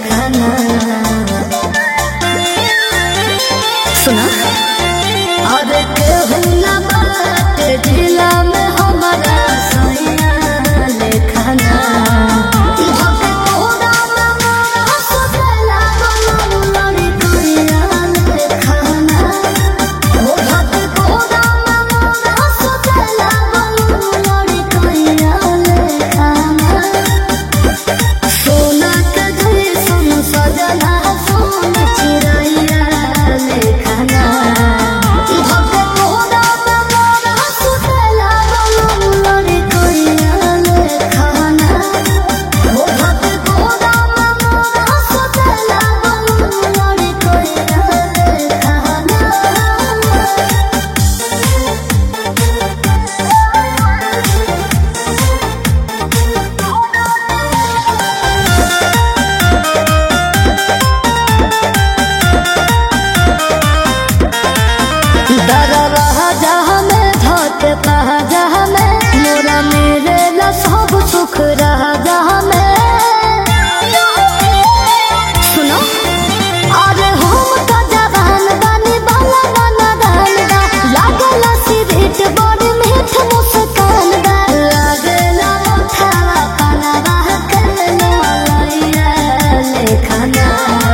लेखाना सुना और केहू ना बाटे जिला में हमारा सैया लेखाना मोरा मेरे ला सब सुख रहा जहाँ में सुनो अरे हम तो जवान बानी बाला बाना दान दा लागला सिरहिट बड़ी मीठ मुस्कान दा लागला मुठावा पाना बाह करना लइया लेखाना